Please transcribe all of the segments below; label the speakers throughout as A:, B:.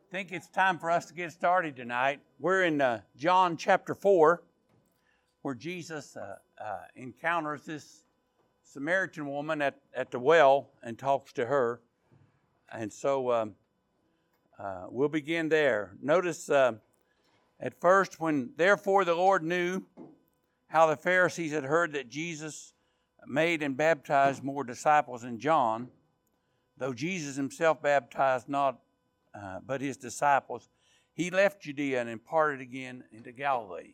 A: think it's time for us to get started tonight. We're in John chapter 4, where Jesus encounters this Samaritan woman at the well and talks to her. And so we'll begin there. Notice at first, when therefore the Lord knew how the Pharisees had heard that Jesus made and baptized more disciples than John, though Jesus himself baptized not but his disciples, he left Judea and departed again into Galilee.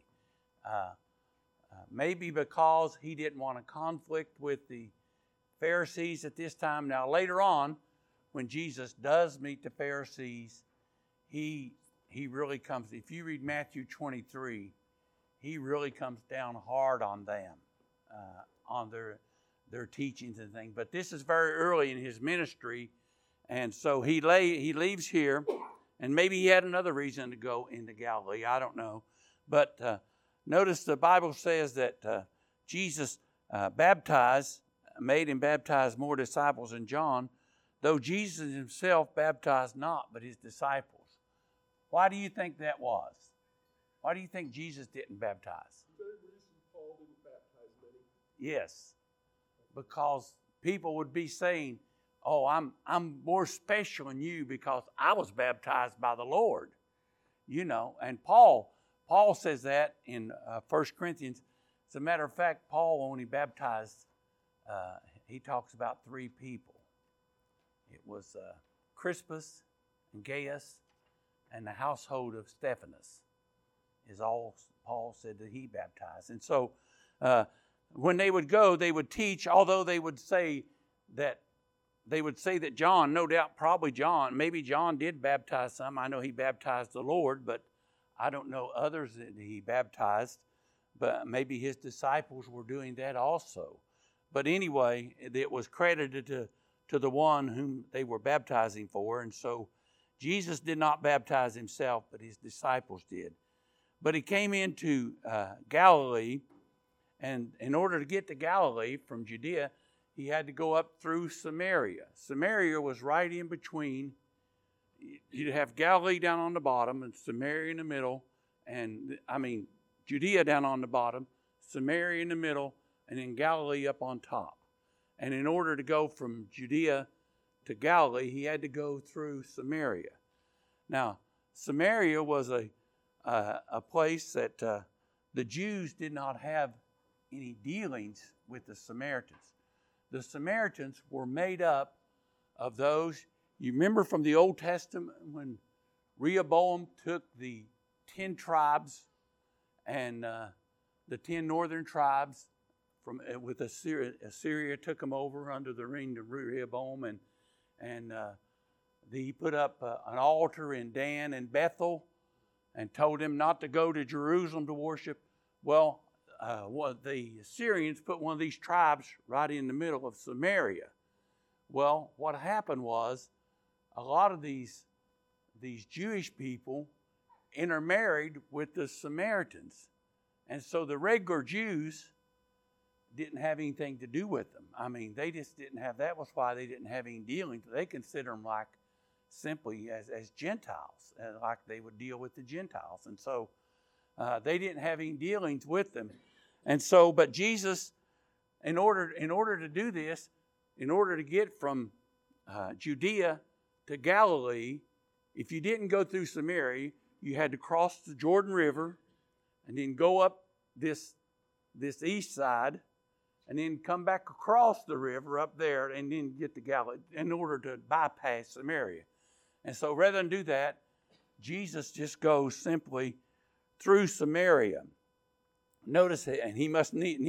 A: Maybe because he didn't want to conflict with the Pharisees at this time. Now later on, when Jesus does meet the Pharisees, he really comes, if you read Matthew 23, he really comes down hard on them, on their teachings and things. But this is very early in his ministry. And so he leaves here, and maybe he had another reason to go into Galilee. I don't know. But notice the Bible says that Jesus made and baptized more disciples than John, though Jesus himself baptized not, but his disciples. Why do you think that was? Why do you think Jesus didn't baptize?
B: The very reason Paul didn't baptize many.
A: Yes, because people would be saying, oh, I'm more special than you because I was baptized by the Lord. You know, and Paul says that in 1 Corinthians. As a matter of fact, Paul only baptized, he talks about 3 people. It was Crispus and Gaius and the household of Stephanas is all Paul said that he baptized. And so when they would go, they would teach, although they would say that John, no doubt, probably John, maybe John did baptize some. I know he baptized the Lord, but I don't know others that he baptized. But maybe his disciples were doing that also. But anyway, it was credited to the one whom they were baptizing for. And so Jesus did not baptize himself, but his disciples did. But he came into Galilee, and in order to get to Galilee from Judea, he had to go up through Samaria. Samaria was right in between. You'd have Galilee down on the bottom and Samaria in the middle. Judea down on the bottom, Samaria in the middle, and then Galilee up on top. And in order to go from Judea to Galilee, he had to go through Samaria. Now, Samaria was a place that the Jews did not have any dealings with the Samaritans. The Samaritans were made up of those, you remember from the Old Testament when Rehoboam took the 10 tribes and the 10 northern tribes with Assyria took them over under the reign of Rehoboam, and he put up an altar in Dan and Bethel and told them not to go to Jerusalem to worship. Well, the Assyrians put one of these tribes right in the middle of Samaria. Well, what happened was a lot of these Jewish people intermarried with the Samaritans. And so the regular Jews didn't have anything to do with them. I mean, they just didn't have, that was why they didn't have any dealings. They consider them like simply as Gentiles, like they would deal with the Gentiles. And so they didn't have any dealings with them. And so, but Jesus, in order to do this, in order to get from Judea to Galilee, if you didn't go through Samaria, you had to cross the Jordan River and then go up this east side and then come back across the river up there and then get to Galilee in order to bypass Samaria. And so rather than do that, Jesus just goes simply through Samaria. Notice it, and he must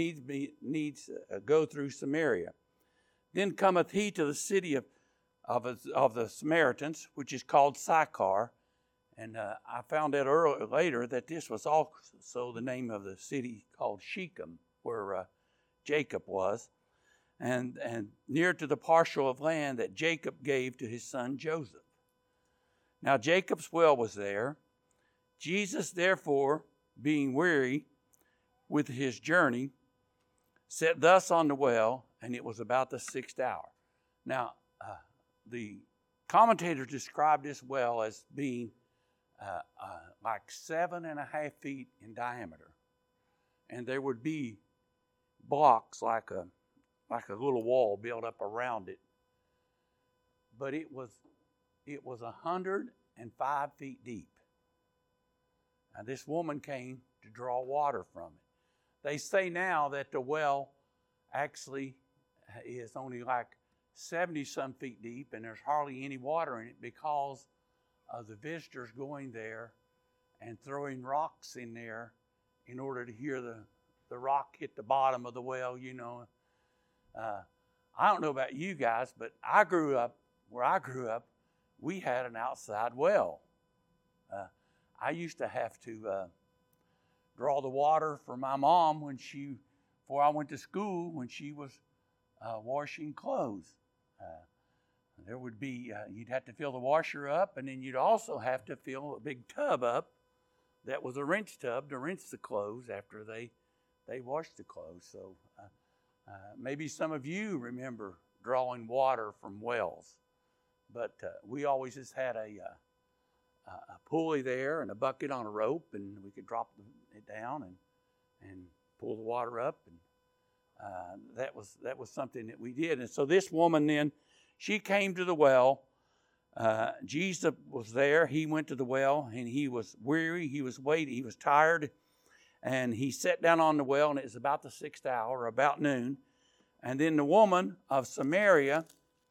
A: needs go through Samaria. Then cometh he to the city of the Samaritans, which is called Sychar. And I found out later that this was also the name of the city called Shechem, where Jacob was, and near to the parcel of land that Jacob gave to his son Joseph. Now Jacob's well was there. Jesus, therefore, being weary with his journey, sat thus on the well, and it was about the 6th hour. Now, the commentators describe this well as being like 7.5 feet in diameter. And there would be blocks like a little wall built up around it. But it was 105 feet deep. Now this woman came to draw water from it. They say now that the well actually is only like 70-some feet deep, and there's hardly any water in it because of the visitors going there and throwing rocks in there in order to hear the rock hit the bottom of the well, you know. I don't know about you guys, but where I grew up, we had an outside well. I used to have to draw the water for my mom before I went to school, when she was washing clothes. There would be, you'd have to fill the washer up, and then you'd also have to fill a big tub up that was a rinse tub to rinse the clothes after they washed the clothes. So maybe some of you remember drawing water from wells. But we always just had a pulley there and a bucket on a rope, and we could drop it down and pull the water up. And that was something that we did. And so this woman then, she came to the well. Jesus was there. He went to the well, and he was weary. He was waiting. He was tired. And he sat down on the well, and it was about the 6th hour, about noon. And then the woman of Samaria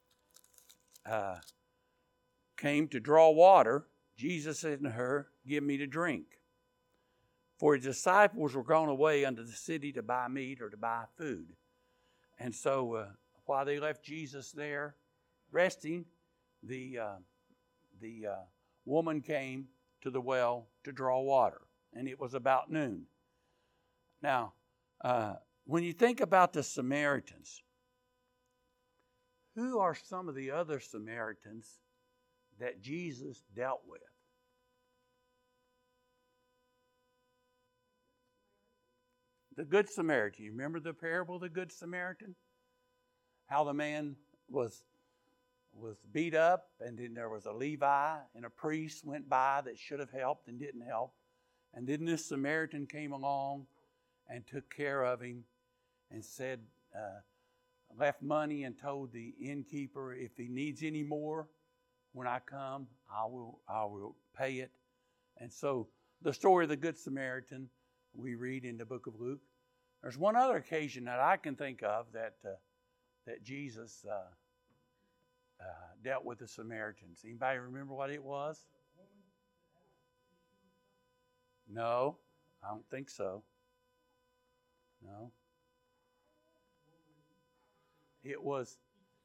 A: came to draw water. Jesus said to her, "Give me to drink." For his disciples were gone away unto the city to buy meat or to buy food. And so while they left Jesus there resting, the woman came to the well to draw water. And it was about noon. Now, when you think about the Samaritans, who are some of the other Samaritans that Jesus dealt with? The Good Samaritan. You remember the parable of the Good Samaritan? How the man was beat up, and then there was a Levi and a priest went by that should have helped and didn't help. And then this Samaritan came along and took care of him and said, left money and told the innkeeper, if he needs any more, when I come, I will pay it. And so the story of the Good Samaritan we read in the book of Luke. There's one other occasion that I can think of that Jesus dealt with the Samaritans. Anybody remember what it was? No, I don't think so. No. It was...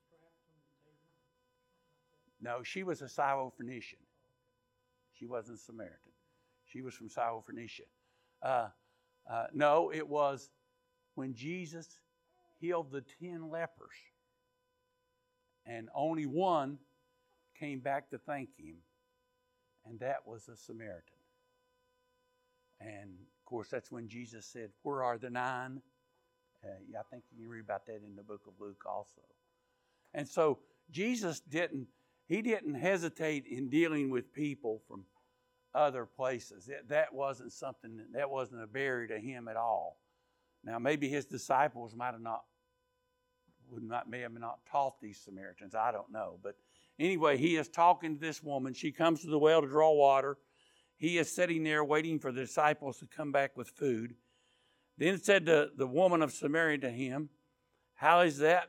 A: No, she was a Syrophoenician. She wasn't a Samaritan. She was from Syrophoenicia. No, it was when Jesus healed the 10 lepers. And only one came back to thank him. And that was a Samaritan. And, of course, that's when Jesus said, where are the 9? I think you can read about that in the book of Luke also. And so Jesus didn't hesitate in dealing with people from other places. That wasn't a barrier to him at all. Now, maybe his disciples may have not taught these Samaritans. I don't know. But anyway, he is talking to this woman. She comes to the well to draw water. He is sitting there waiting for the disciples to come back with food. Then said the woman of Samaria to him, how is it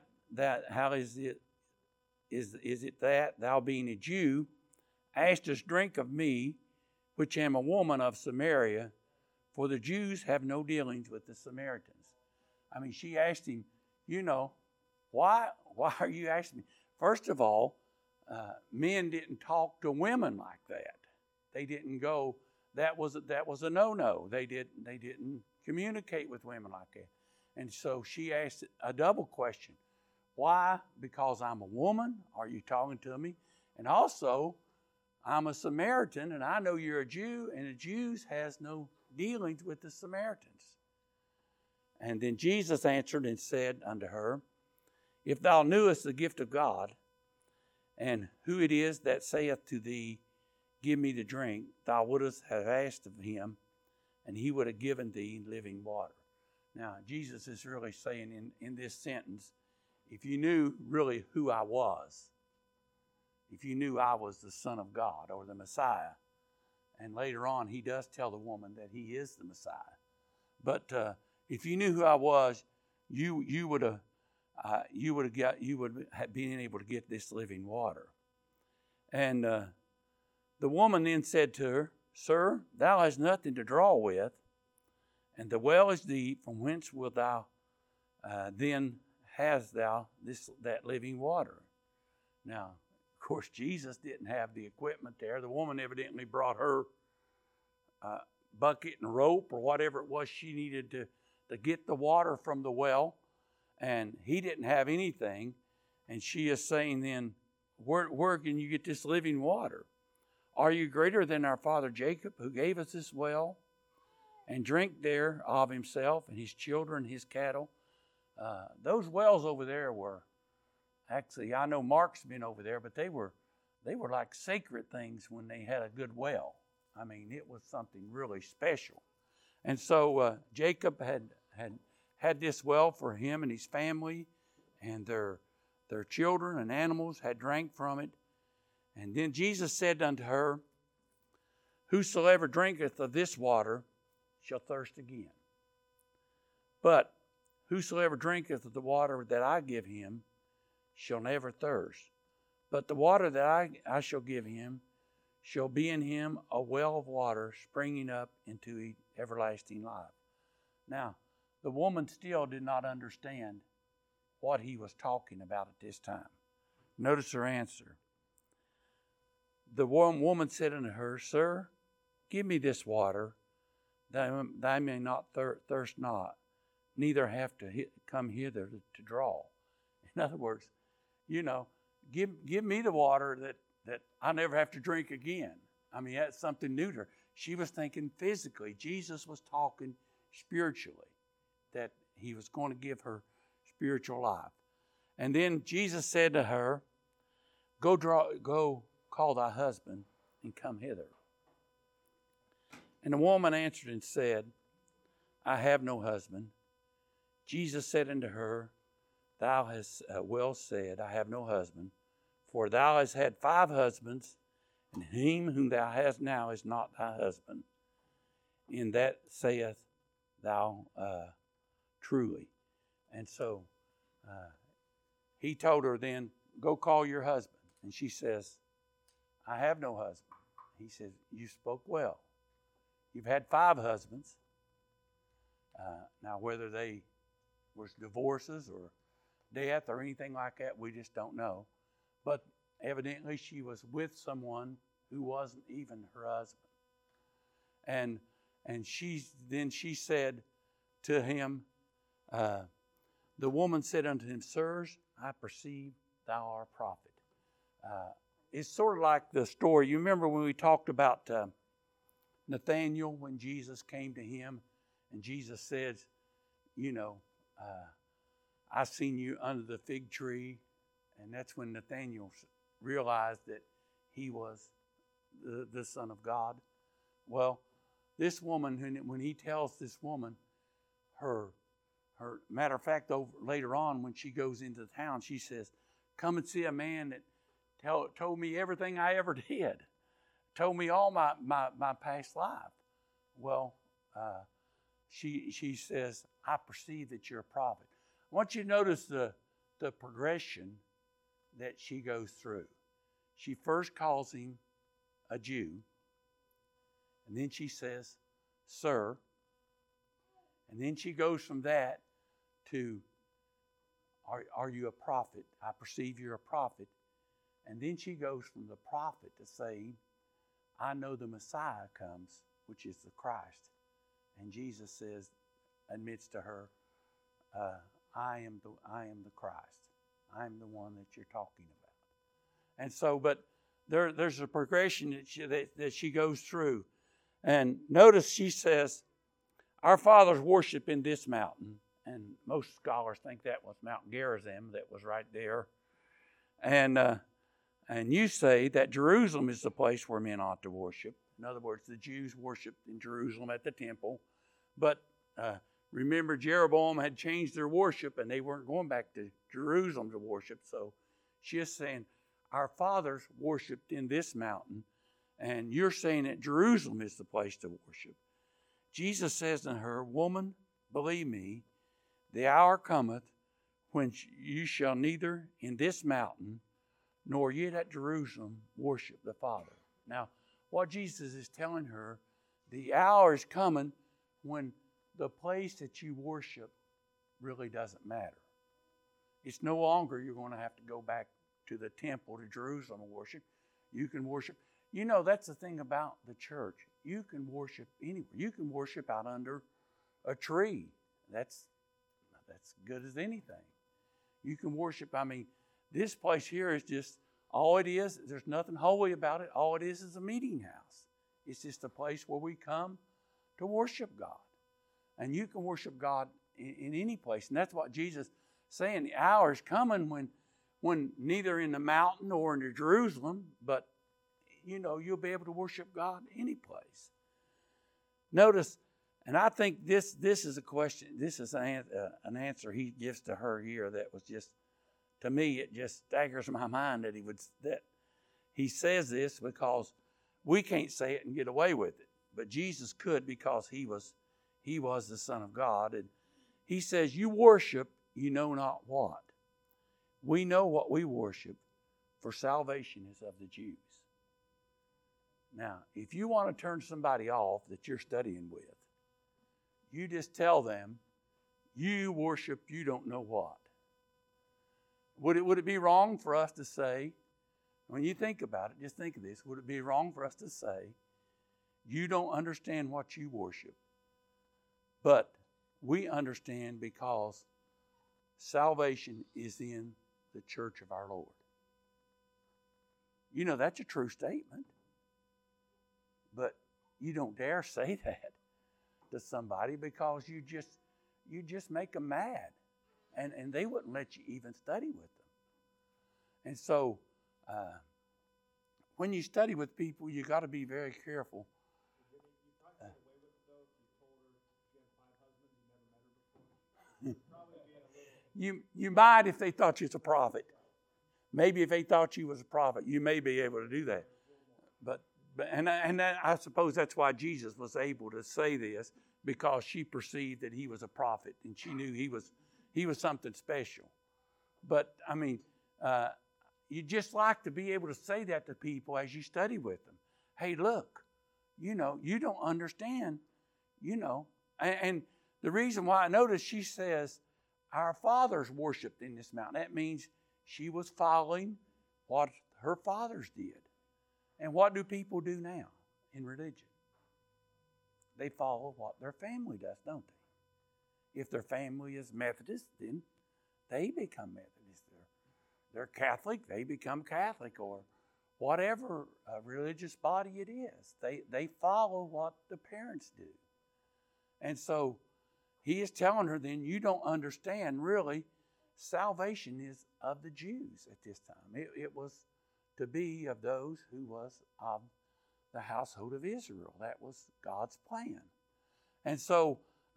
A: that thou being a Jew askest drink of me, which am a woman of Samaria? For the Jews have no dealings with the Samaritans. I mean, she asked him, why are you asking me? First of all, men didn't talk to women like that. They didn't go. That was a no-no. They didn't communicate with women like that. And so she asked a double question. Why? Because I'm a woman? Are you talking to me? And also, I'm a Samaritan, and I know you're a Jew, and the Jews has no dealings with the Samaritans. And then Jesus answered and said unto her, if thou knewest the gift of God, And who it is that saith to thee, give me to drink, thou wouldst have asked of him, and he would have given thee living water. Now, Jesus is really saying in this sentence, if you knew really who I was, if you knew I was the Son of God or the Messiah, and later on he does tell the woman that he is the Messiah. But if you knew who I was, you would have been able to get this living water. And the woman then said to her, Sir, thou hast nothing to draw with, and the well is deep. From whence wilt thou then hast thou that living water? Now, of course, Jesus didn't have the equipment there. The woman evidently brought her bucket and rope or whatever it was she needed to get the water from the well, and he didn't have anything. And she is saying then, where can you get this living water? Are you greater than our father Jacob, who gave us this well, and drank there of himself and his children, his cattle? Those wells over there were, actually, I know Mark's been over there, but they were like sacred things when they had a good well. I mean, it was something really special. And so Jacob had this well for him and his family, and their children and animals had drank from it. And then Jesus said unto her, Whosoever drinketh of this water shall thirst again. But whosoever drinketh of the water that I give him shall never thirst. But the water that I shall give him shall be in him a well of water springing up into everlasting life. Now, the woman still did not understand what he was talking about at this time. Notice her answer. The woman said unto her, Sir, give me this water, that I may not thirst not, neither have to come hither to draw. In other words, give me the water that I never have to drink again. I mean, that's something new to her. She was thinking physically. Jesus was talking spiritually, that he was going to give her spiritual life. And then Jesus said to her, Go call thy husband and come hither. And the woman answered and said, I have no husband. Jesus said unto her, Thou hast well said, I have no husband. For thou hast had 5 husbands, and him whom thou hast now is not thy husband. In that saith thou truly. And so he told her then, Go call your husband. And she says, I have no husband. He says, You spoke well. You've had 5 husbands. Now, whether they were divorces or death or anything like that, we just don't know. But evidently she was with someone who wasn't even her husband. And she said to him, the woman said unto him, Sirs, I perceive thou art a prophet. It's sort of like the story. You remember when we talked about Nathanael, when Jesus came to him, and Jesus said, I seen you under the fig tree. And that's when Nathanael realized that he was the Son of God. Well, this woman, when he tells this woman, her matter of fact, later on when she goes into the town, she says, come and see a man that told me everything I ever did. Told me all my past life. Well, she says, I perceive that you're a prophet. I want you to notice the progression that she goes through. She first calls him a Jew, and then she says, Sir, and then she goes from that to, are you a prophet? I perceive you're a prophet. And then she goes from the prophet to saying, I know the Messiah comes, which is the Christ. And Jesus admits to her, I am the Christ. I am the one that you're talking about. And so, but there's a progression that she goes through. And notice she says, our fathers worship in this mountain. And most scholars think that was Mount Gerizim that was right there. And And you say that Jerusalem is the place where men ought to worship. In other words, the Jews worshiped in Jerusalem at the temple. But remember, Jeroboam had changed their worship, and they weren't going back to Jerusalem to worship. So she's saying, our fathers worshiped in this mountain, and you're saying that Jerusalem is the place to worship. Jesus says to her, woman, believe me, the hour cometh when you shall neither in this mountain nor yet at Jerusalem worship the Father. Now, what Jesus is telling her, the hour is coming when the place that you worship really doesn't matter. It's no longer you're going to have to go back to the temple to Jerusalem and worship. You can worship. You know, that's the thing about the church. You can worship anywhere. You can worship out under a tree. That's good as anything. You can worship. I mean, this place here is just, all it is, there's nothing holy about it. All it is a meeting house. It's just a place where we come to worship God. And you can worship God in any place. And that's what Jesus is saying. The hour is coming when neither in the mountain nor in Jerusalem, but, you know, you'll be able to worship God any place. Notice, and I think this is a question, this is an answer he gives to her here that was just, to me, it just staggers my mind that he says this because we can't say it and get away with it. But Jesus could because he was the Son of God. And he says, you worship, you know not what. We know what we worship, for salvation is of the Jews. Now, if you want to turn somebody off that you're studying with, you just tell them, you worship you don't know what. Would it be wrong for us to say, when you think about it, just think of this, would it be wrong for us to say, you don't understand what you worship, but we understand because salvation is in the church of our Lord? You know, that's a true statement, but you don't dare say that to somebody because you just make them mad. And they wouldn't let you even study with them. And so, when you study with people, you got to be very careful. You might if they thought you was a prophet. Maybe if they thought you was a prophet, you may be able to do that. But I suppose that's why Jesus was able to say this, because she perceived that he was a prophet and she knew he was something special. But, I mean, you just like to be able to say that to people as you study with them. Hey, look, you know, you don't understand, you know. And the reason why I noticed she says, our fathers worshiped in this mountain. That means she was following what her fathers did. And what do people do now in religion? They follow what their family does, don't they? If their family is Methodist, then they become Methodist. They're Catholic, they become Catholic, or whatever religious body it is. They follow what the parents do. And so he is telling her then, you don't understand, really, salvation is of the Jews at this time. It was to be of those who was of the household of Israel. That was God's plan. And so,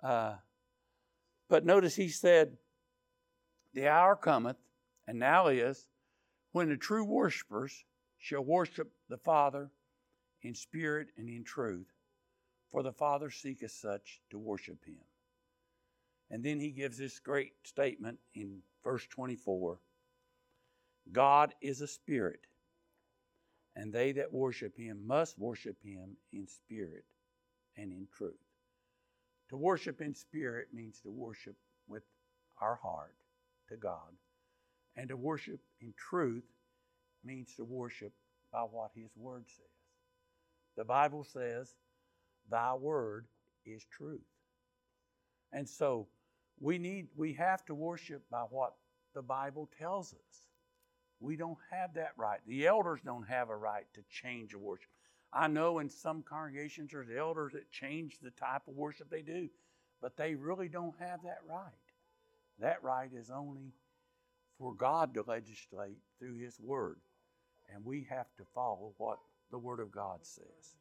A: but notice he said, the hour cometh, and now is, when the true worshipers shall worship the Father in spirit and in truth, for the Father seeketh such to worship him. And then he gives this great statement in verse 24. God is a spirit, and they that worship him must worship him in spirit and in truth. To worship in spirit means to worship with our heart to God. And to worship in truth means to worship by what his word says. The Bible says, thy word is truth. And so we have to worship by what the Bible tells us. We don't have that right. The elders don't have a right to change the worship. I know in some congregations there's elders that change the type of worship they do, but they really don't have that right. That right is only for God to legislate through his word. And we have to follow what the Word of God says.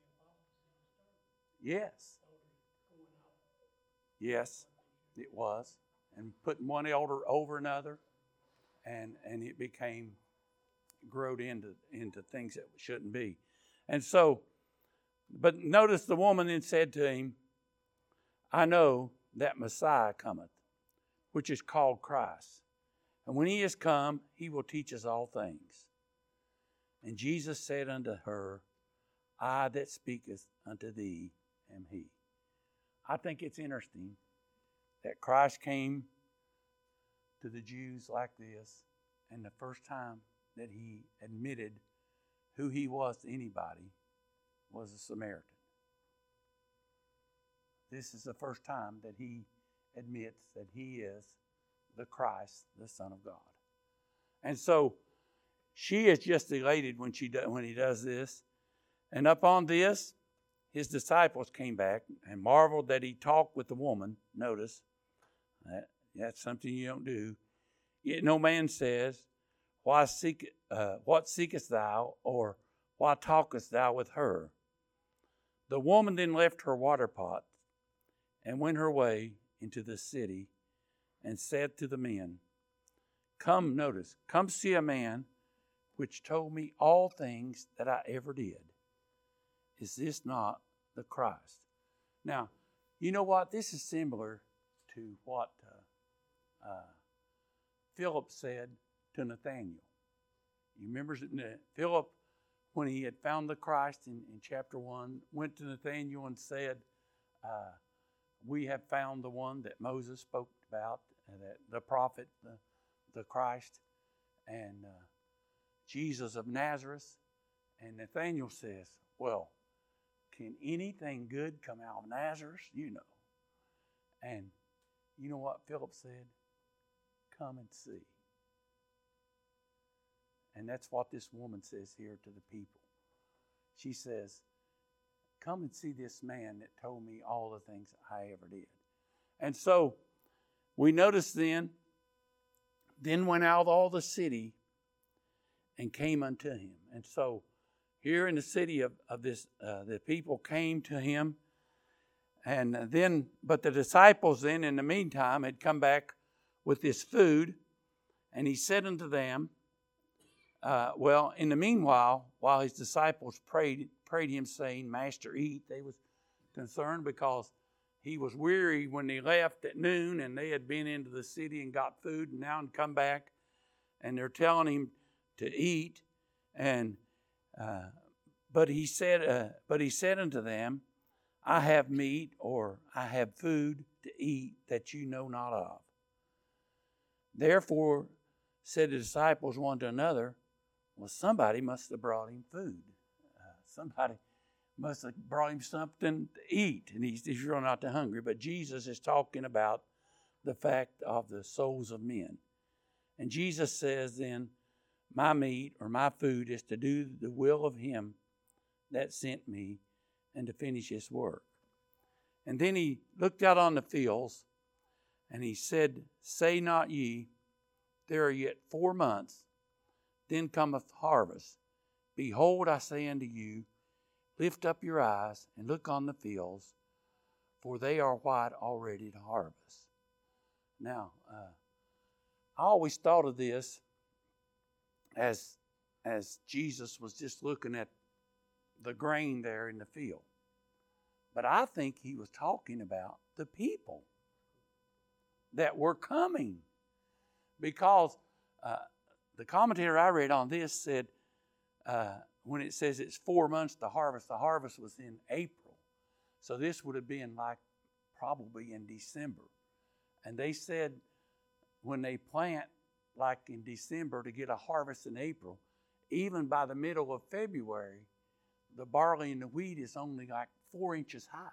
A: Yes. Yes, it was. And putting one elder over another, and it growed into things that shouldn't be. And so, but notice the woman then said to him, I know that Messiah cometh, which is called Christ. And when he is come, he will teach us all things. And Jesus said unto her, I that speaketh unto thee am he. I think it's interesting that Christ came to the Jews like this, and the first time that he admitted who he was to anybody was a Samaritan. This is the first time that he admits that he is the Christ, the Son of God. And so she is just elated when he does this. And upon this, his disciples came back and marveled that he talked with the woman. Notice, that's something you don't do. Yet no man says, what seekest thou, or why talkest thou with her? The woman then left her water pot and went her way into the city and said to the men, come see a man which told me all things that I ever did. Is this not the Christ? Now, you know what? This is similar to what Philip said to Nathanael. You remember Philip, when he had found the Christ in chapter 1, went to Nathanael and said, we have found the one that Moses spoke about, that the prophet, the Christ, and Jesus of Nazareth. And Nathanael says, well, can anything good come out of Nazareth? You know. And you know what Philip said? Come and see. And that's what this woman says here to the people. She says, come and see this man that told me all the things I ever did. And so we notice then went out all the city and came unto him. And so here in the city of this, the people came to him. And then, but the disciples then in the meantime had come back with this food. And he said unto them, in the meanwhile, while his disciples prayed him, saying, Master, eat. They was concerned because he was weary when they left at noon, and they had been into the city and got food, and now had come back, and they're telling him to eat. And but he said unto them, I have meat, or I have food to eat that you know not of. Therefore said the disciples one to another, well, somebody must have brought him food. Somebody must have brought him something to eat. And he's really not too hungry. But Jesus is talking about the fact of the souls of men. And Jesus says then, my meat or my food is to do the will of him that sent me and to finish his work. And then he looked out on the fields and he said, say not ye, there are yet 4 months, then cometh harvest. Behold, I say unto you, lift up your eyes and look on the fields, for they are white already to harvest. Now, I always thought of this as Jesus was just looking at the grain there in the field. But I think he was talking about the people that were coming. Because the commentator I read on this said, when it says it's 4 months to harvest, the harvest was in April. So this would have been like probably in December. And they said when they plant like in December to get a harvest in April, even by the middle of February, the barley and the wheat is only like 4 inches high.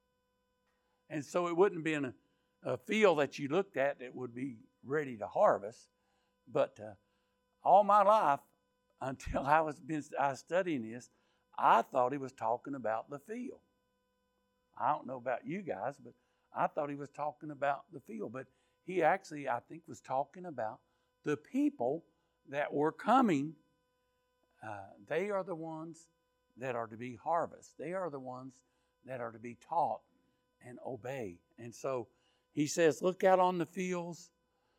A: And so it wouldn't be in a field that you looked at that would be ready to harvest. But all my life, until I was studying this, I thought he was talking about the field. I don't know about you guys, but I thought he was talking about the field. But he actually, I think, was talking about the people that were coming they are the ones that are to be harvested. They are the ones that are to be taught and obey. And so he says, look out on the fields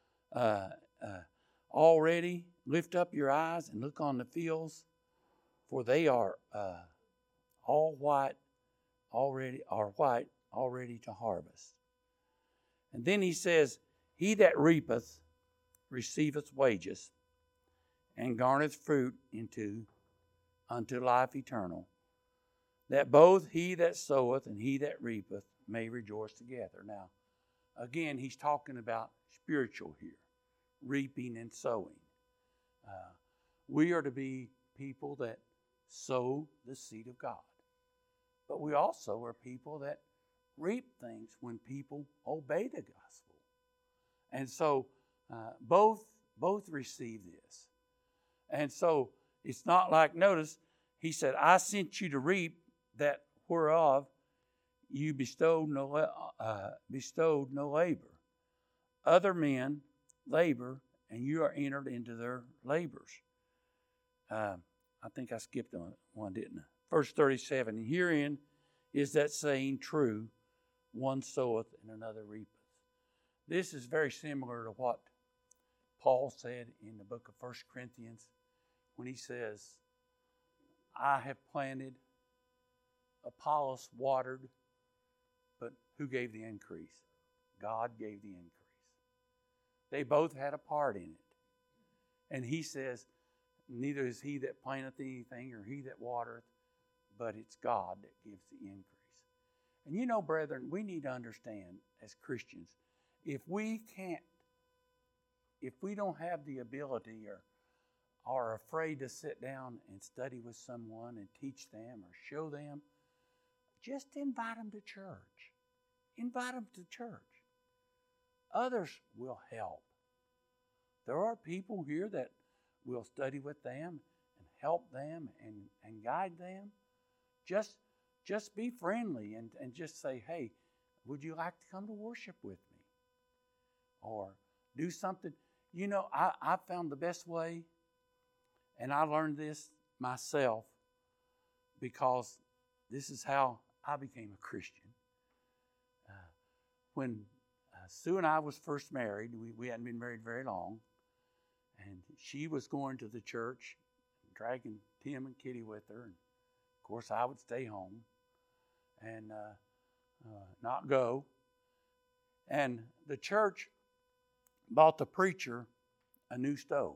A: already. Lift up your eyes and look on the fields, for they are all white already to harvest. And then he says, he that reapeth receiveth wages, and garneth fruit unto life eternal, that both he that soweth and he that reapeth may rejoice together. Now, again, he's talking about spiritual here, reaping and sowing. We are to be people that sow the seed of God. But we also are people that reap things when people obey the gospel. And so both receive this. And so it's not like, notice, he said, I sent you to reap that whereof you bestowed no labor. Other men labor, and you are entered into their labors. I think I skipped one, didn't I? Verse 37, and herein is that saying true, one soweth and another reapeth. This is very similar to what Paul said in the book of 1 Corinthians when he says, I have planted, Apollos watered, but who gave the increase? God gave the increase. They both had a part in it. And he says, neither is he that planteth anything or he that watereth, but it's God that gives the increase. And you know, brethren, we need to understand as Christians, if we don't have the ability or are afraid to sit down and study with someone and teach them or show them, just invite them to church. Invite them to church. Others will help. There are people here that will study with them and help them and guide them. Just be friendly and just say, hey, would you like to come to worship with me? Or do something. You know, I found the best way, and I learned this myself because this is how I became a Christian. When Sue and I was first married, we hadn't been married very long, and she was going to the church, dragging Tim and Kitty with her, and of course I would stay home and not go. And the church bought the preacher a new stove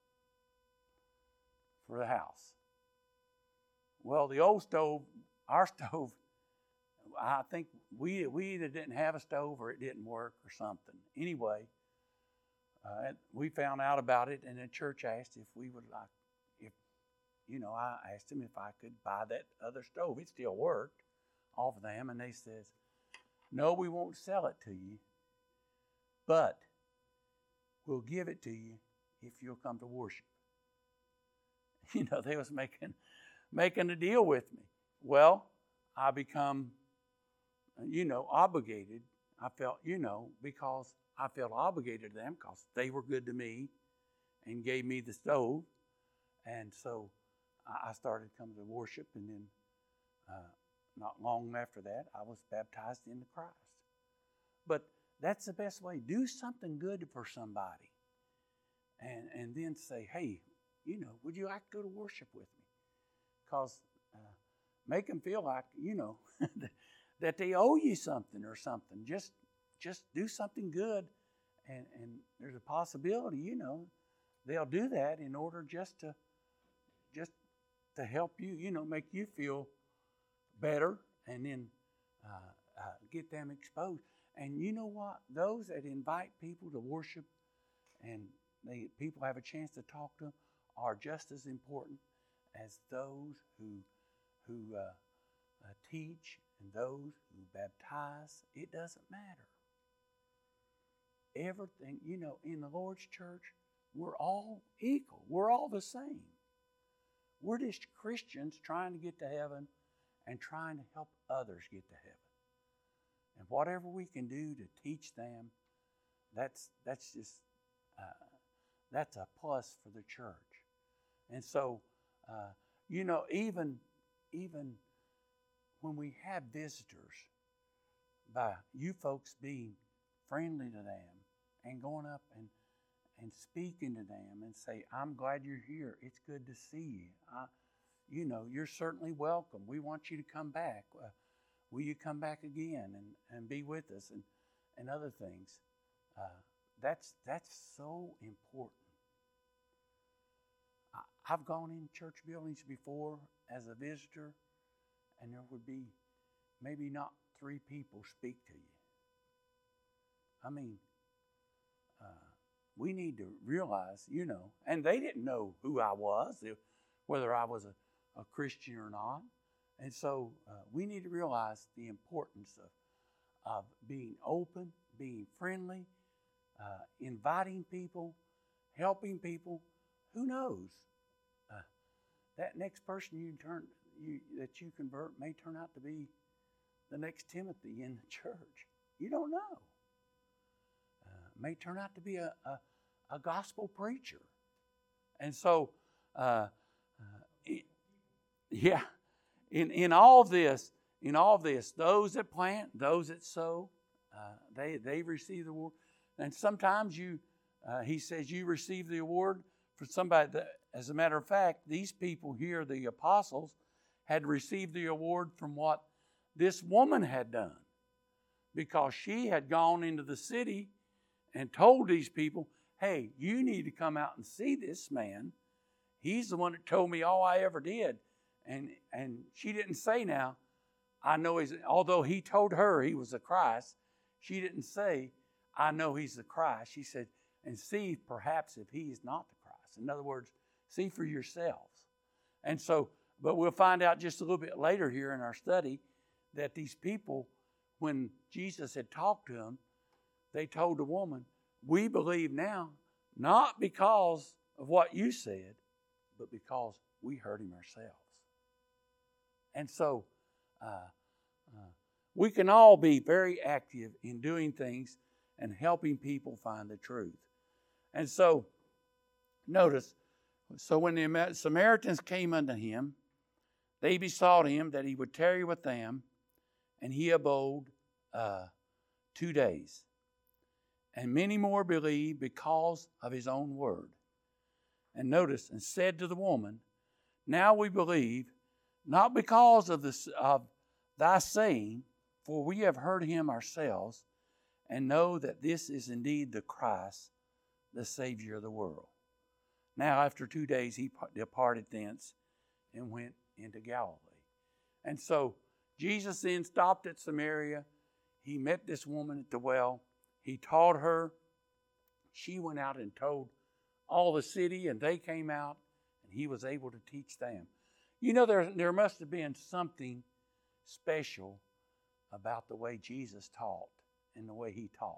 A: for the house. Well, the old stove, our stove, I think we either didn't have a stove or it didn't work or something. Anyway, we found out about it, and the church asked if we would like, I asked them if I could buy that other stove. It still worked off of them, and they says, no, we won't sell it to you, but we'll give it to you if you'll come to worship. They was making a deal with me. Well, I become, obligated. I felt, because I felt obligated to them because they were good to me and gave me the stove. And so I started coming to worship, and then not long after that, I was baptized into Christ. But that's the best way. Do something good for somebody. And then say, hey, would you like to go to worship with me? Because make them feel like, that they owe you something or something. Just do something good. And there's a possibility, they'll do that in order just to help you, make you feel better, and then get them exposed. And you know what? Those that invite people to worship and people have a chance to talk to them are just as important as those who teach and those who baptize. It doesn't matter. Everything, in the Lord's church, we're all equal. We're all the same. We're just Christians trying to get to heaven and trying to help others get to heaven. And whatever we can do to teach them, that's just that's a plus for the church. And so Even when we have visitors, by you folks being friendly to them and going up and speaking to them and say, I'm glad you're here. It's good to see you. You're certainly welcome. We want you to come back. Will you come back again and be with us and other things? That's so important. I've gone in church buildings before as a visitor, and there would be maybe not 3 people speak to you. I mean, we need to realize, and they didn't know who I was, whether I was a Christian or not. And so we need to realize the importance of being open, being friendly, inviting people, helping people. Who knows? That next person that you convert may turn out to be the next Timothy in the church. You don't know. May turn out to be a gospel preacher. And so, in all this, those that plant, those that sow, they receive the award. And sometimes he says you receive the award for somebody that, as a matter of fact, these people here, the apostles, had received the award from what this woman had done, because she had gone into the city and told these people, hey, you need to come out and see this man. He's the one that told me all I ever did. And she didn't say now, I know although he told her he was the Christ, she didn't say, I know he's the Christ. She said, and see perhaps if he is not the Christ. In other words, see for yourselves. And so, but we'll find out just a little bit later here in our study that these people, when Jesus had talked to them, they told the woman, we believe now, not because of what you said, but because we heard him ourselves. And so we can all be very active in doing things and helping people find the truth. And so, notice, so when the Samaritans came unto him, they besought him that he would tarry with them, and he abode 2 days. And many more believed because of his own word. And notice, and said to the woman, now we believe, not because of thy saying, for we have heard him ourselves, and know that this is indeed the Christ, the Savior of the world. Now after 2 days he departed thence and went into Galilee. And so Jesus then stopped at Samaria. He met this woman at the well. He taught her. She went out and told all the city, and they came out, and he was able to teach them. There must have been something special about the way Jesus taught and the way he taught.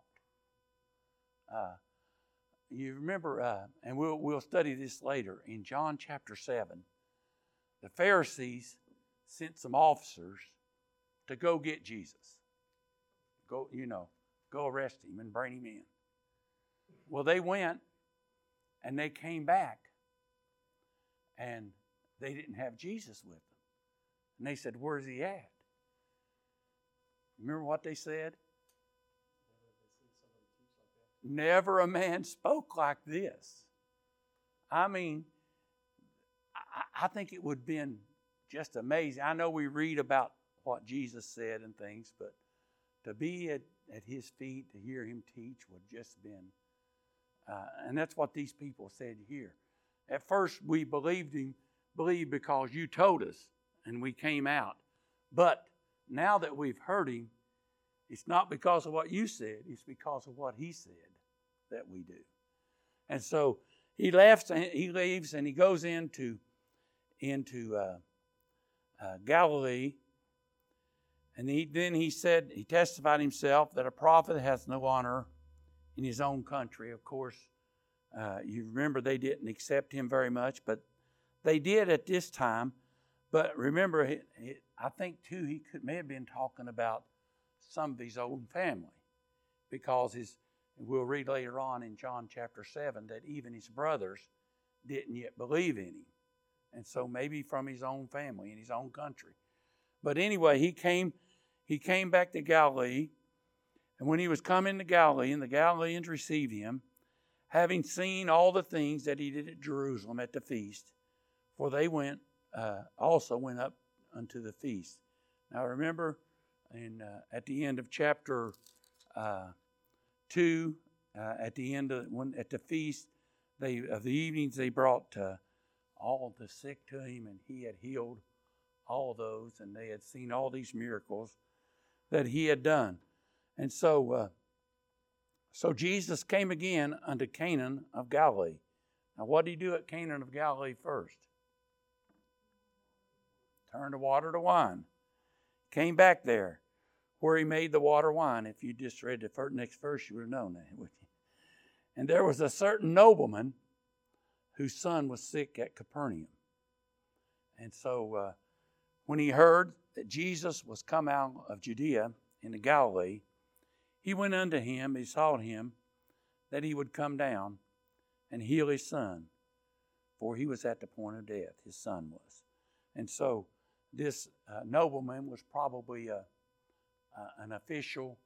A: You remember, and we'll study this later, in John chapter 7, the Pharisees sent some officers to go get Jesus. Go arrest him and bring him in. Well, they went, and they came back, and they didn't have Jesus with them. And they said, where's he at? Remember what they said? Never a man spoke like this. I mean, I think it would have been just amazing. I know we read about what Jesus said and things, but to be at his feet, to hear him teach would just been, and that's what these people said here. At first, we believed because you told us, and we came out. But now that we've heard him, it's not because of what you said, it's because of what he said that we do. And so he leaves and he goes into Galilee. And then he said, he testified himself that a prophet has no honor in his own country. Of course, you remember they didn't accept him very much, but they did at this time. But remember, I think too, he may have been talking about some of his own family, because we'll read later on in John chapter 7 that even his brothers didn't yet believe in him. And so maybe from his own family in his own country. But anyway, he came back to Galilee. And when he was coming to Galilee, and the Galileans received him, having seen all the things that he did at Jerusalem at the feast, for they also went up unto the feast. Now remember, at the end of chapter 2, at the end of at the feast of the evenings, they brought all the sick to him, and he had healed all those, and they had seen all these miracles that he had done. And so Jesus came again unto Canaan of Galilee. Now, what did he do at Canaan of Galilee first? Turned the water to wine. Came back there where he made the water wine. If you just read the next verse, you would have known that, wouldn't you? And there was a certain nobleman whose son was sick at Capernaum. And so when he heard that Jesus was come out of Judea into Galilee, he went unto him, besought him that he would come down and heal his son, for he was at the point of death, his son was. And so this nobleman was probably an official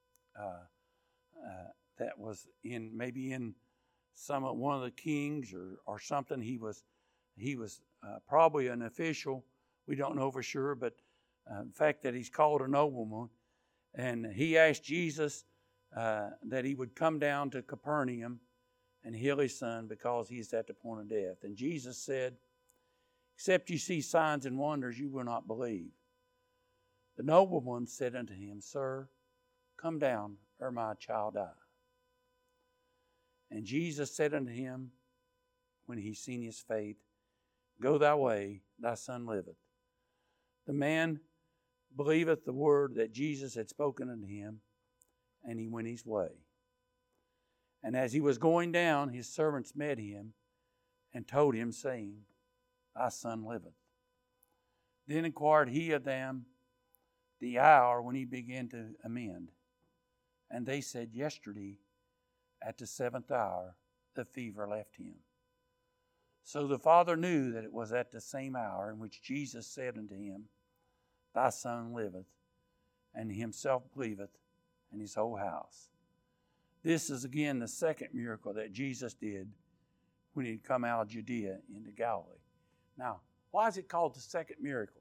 A: that was maybe in one of the kings or something. He was probably an official. We don't know for sure, but the fact that he's called a nobleman, and he asked Jesus that he would come down to Capernaum and heal his son because he is at the point of death. And Jesus said, except you see signs and wonders, you will not believe. The nobleman said unto him, Sir, come down, ere my child die. And Jesus said unto him, when he seen his faith, Go thy way, thy son liveth. The man believeth the word that Jesus had spoken unto him, and he went his way. And as he was going down, his servants met him and told him, saying, Thy son liveth. Then inquired he of them the hour when he began to amend. And they said, Yesterday, at the 7th hour, the fever left him. So the father knew that it was at the same hour in which Jesus said unto him, Thy son liveth, and himself believeth, and his whole house. This is again the second miracle that Jesus did when he'd come out of Judea into Galilee. Now, why is it called the second miracle?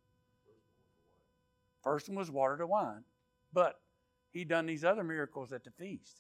A: First one was water to wine, but he done these other miracles at the feast.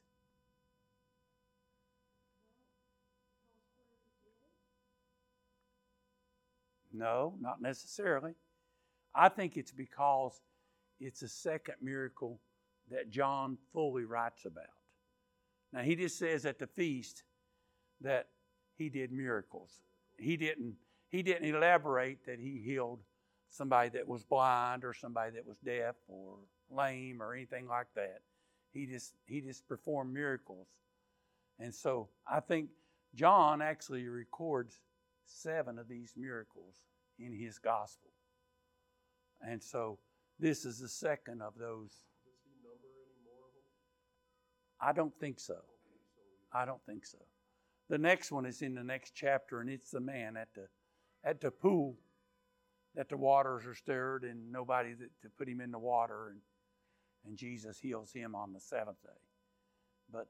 A: No, not necessarily. I think it's because it's a second miracle that John fully writes about. Now, he just says at the feast that he did miracles. He didn't elaborate that he healed somebody that was blind or somebody that was deaf or lame or anything like that. He just performed miracles. And so I think John actually records 7 of these miracles in his gospel. And so this is the second of those.
B: Does he number any more of them?
A: I don't think so. I don't think so. The next one is in the next chapter, and it's the man at the pool that the waters are stirred and nobody to put him in the water, and Jesus heals him on the 7th day. But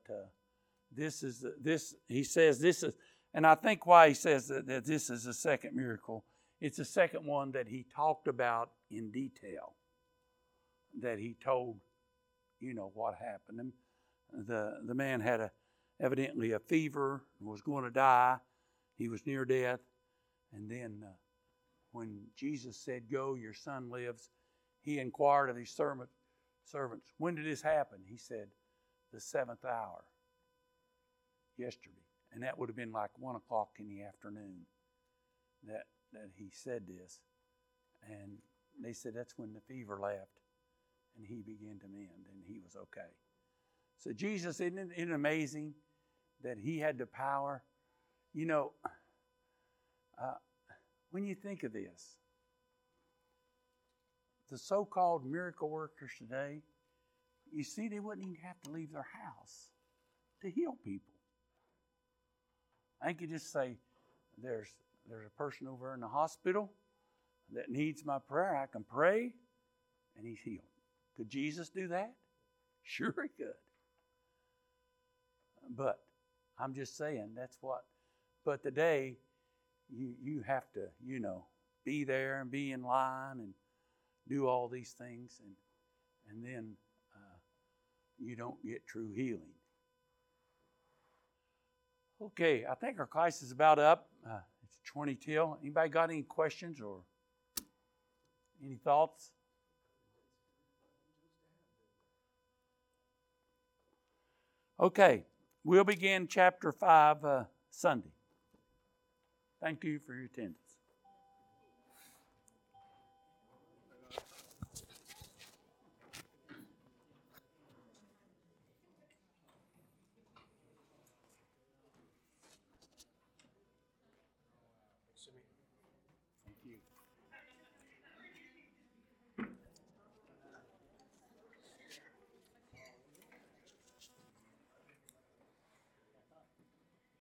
A: he says this is, and I think why he says that this is the second miracle, it's the second one that he talked about in detail, that he told, what happened. And the man had evidently a fever and was going to die. He was near death. And then when Jesus said, Go, your son lives, he inquired of his servants, when did this happen? He said, the 7th hour, yesterday. And that would have been like 1 o'clock in the afternoon that he said this. And they said that's when the fever left and he began to mend and he was okay. So Jesus, isn't it amazing that he had the power? When you think of this, the so-called miracle workers today, you see, they wouldn't even have to leave their house to heal people. I could just say, there's there's a person over in the hospital that needs my prayer. I can pray, and he's healed. Could Jesus do that? Sure he could. But I'm just saying that's what. But today, you have to, be there and be in line and do all these things, and then you don't get true healing. Okay, I think our class is about up. It's 20 till. Anybody got any questions or any thoughts? Okay, we'll begin chapter 5 Sunday. Thank you for your attendance.